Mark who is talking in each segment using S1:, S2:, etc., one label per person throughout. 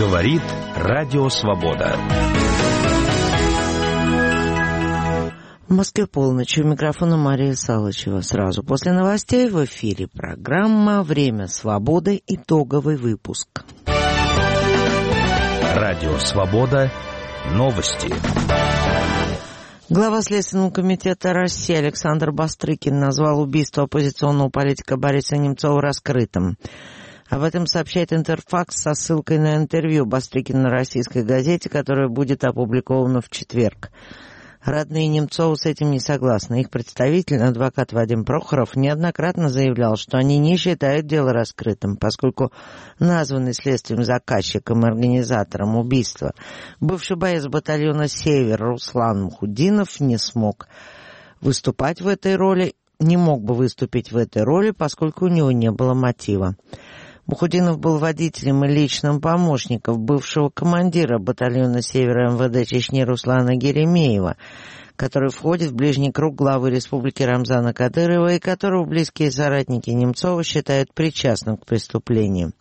S1: Говорит Радио Свобода.
S2: В Москве полночь. У микрофона Мария Салычева. Сразу после новостей в эфире программа «Время свободы». Итоговый выпуск.
S1: Радио Свобода. Новости.
S2: Глава Следственного комитета России Александр Бастрыкин назвал убийство оппозиционного политика Бориса Немцова раскрытым. Об этом сообщает Интерфакс со ссылкой на интервью Бастрыкина на российской газете, которое будет опубликовано в четверг. Родные Немцова с этим не согласны. Их представитель, адвокат Вадим Прохоров, неоднократно заявлял, что они не считают дело раскрытым, поскольку названный следствием заказчиком и организатором убийства бывший боец батальона «Север» Руслан Мухуддинов не мог бы выступить в этой роли, поскольку у него не было мотива. Мухуддинов был водителем и личным помощником бывшего командира батальона «Севера» МВД Чечни Руслана Геремеева, который входит в ближний круг главы республики Рамзана Кадырова и которого близкие соратники Немцова считают причастным к преступлению.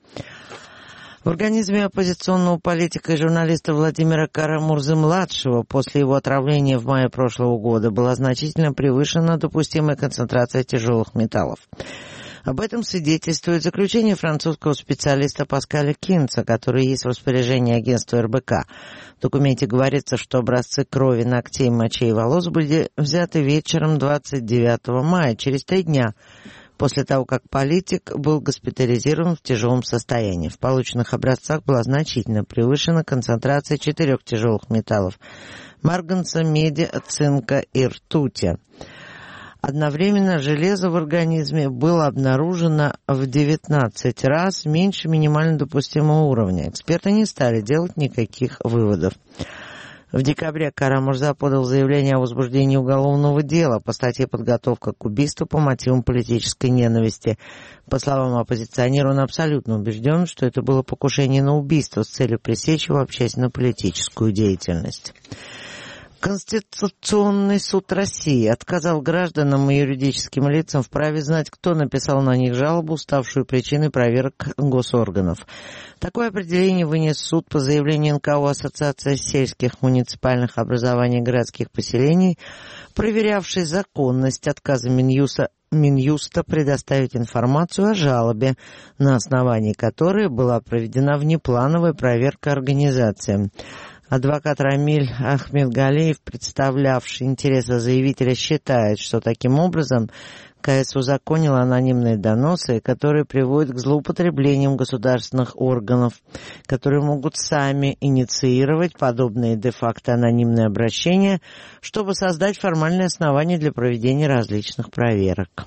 S2: В организме оппозиционного политика и журналиста Владимира Кара-Мурзы-младшего после его отравления в мае прошлого года была значительно превышена допустимая концентрация тяжелых металлов. Об этом свидетельствует заключение французского специалиста Паскаля Кинца, который есть в распоряжении агентства РБК. В документе говорится, что образцы крови, ногтей, мочей и волос были взяты вечером 29 мая, через 3 дня после того, как политик был госпитализирован в тяжелом состоянии. В полученных образцах была значительно превышена концентрация 4 тяжелых металлов – марганца, меди, цинка и ртути. Одновременно железо в организме было обнаружено в 19 раз меньше минимально допустимого уровня. Эксперты не стали делать никаких выводов. В декабре Кара-Мурза подал заявление о возбуждении уголовного дела по статье «Подготовка к убийству по мотивам политической ненависти». По словам оппозиционера, он абсолютно убежден, что это было покушение на убийство с целью пресечь его общественно-политическую деятельность. Конституционный суд России отказал гражданам и юридическим лицам в праве знать, кто написал на них жалобу, ставшую причиной проверок госорганов. Такое определение вынес суд по заявлению НКО Ассоциация сельских муниципальных образований городских поселений, проверявшей законность отказа Минюста предоставить информацию о жалобе, на основании которой была проведена внеплановая проверка организации. Адвокат Рамиль Ахмедгалиев, представлявший интересы заявителя, считает, что таким образом КС узаконила анонимные доносы, которые приводят к злоупотреблениям государственных органов, которые могут сами инициировать подобные де-факто анонимные обращения, чтобы создать формальные основания для проведения различных проверок.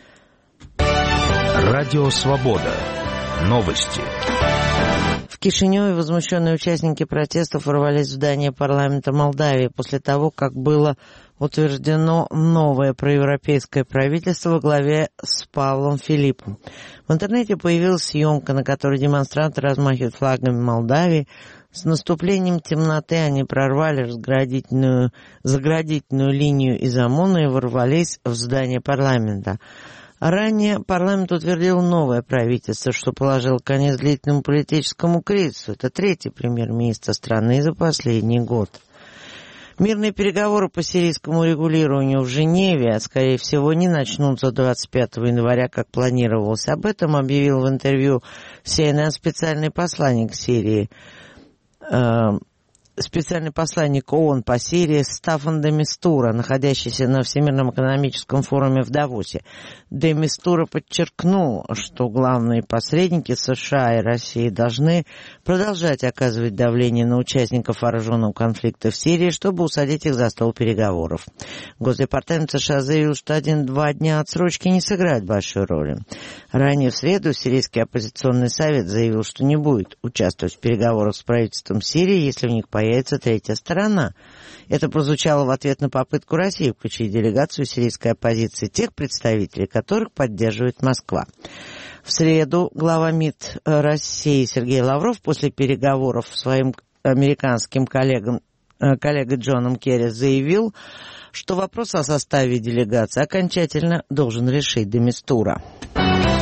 S1: Радио Свобода. Новости.
S2: В Кишиневе возмущенные участники протестов ворвались в здание парламента Молдавии после того, как было утверждено новое проевропейское правительство во главе с Павлом Филиппом. В интернете появилась съемка, на которой демонстранты размахивают флагами Молдавии. С наступлением темноты они прорвали заградительную линию из ОМОНа и ворвались в здание парламента. Ранее парламент утвердил новое правительство, что положило конец длительному политическому кризису. Это 3-й премьер-министр страны за последний год. Мирные переговоры по сирийскому регулированию в Женеве, скорее всего, не начнутся 25 января, как планировалось. Об этом объявил в интервью CNN специальный посланник Сирии, специальный посланник ООН по Сирии Стаффан де Мистура, находящийся на Всемирном экономическом форуме в Давосе. Де Мистура подчеркнул, что главные посредники США и России должны продолжать оказывать давление на участников вооруженного конфликта в Сирии, чтобы усадить их за стол переговоров. Госдепартамент США заявил, что 1-2 дня отсрочки не сыграют большой роли. Ранее в среду Сирийский оппозиционный совет заявил, что не будет участвовать в переговорах с правительством Сирии, если в них появится третья сторона. Это прозвучало в ответ на попытку России включить делегацию сирийской оппозиции, тех представителей, которых поддерживает Москва. В среду глава МИД России Сергей Лавров после переговоров с своим американским коллегой Джоном Керри заявил, что вопрос о составе делегации окончательно должен решить де Мистура.